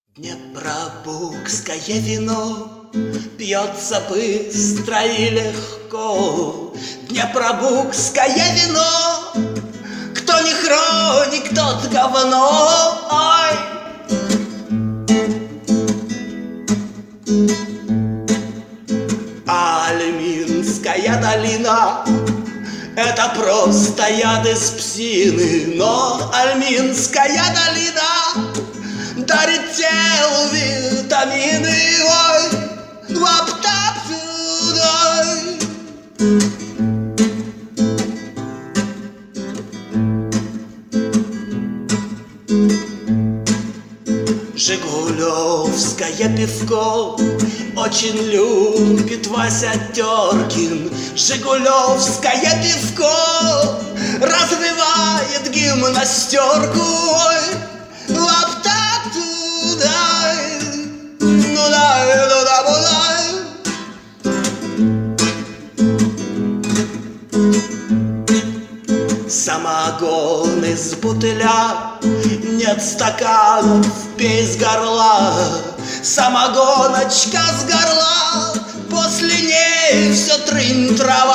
Днепробукское вино пьется быстро и легко. Днепробукское вино, кто не хроник, тот говно. Ой! Альминская долина — это просто яд из псины, но Альминская долина дарит телу витамины. Ой, лаптап-дай. Жигулевское пивко очень любит Вася Теркин. Жигулевское пивко развивает гимнастерку. Ой, лаптап дай, ну дай, ну да, ну дай. Самогон из бутыля, нет стаканов, пей с горла. Самогоночка с горла, после ней все трынь трава.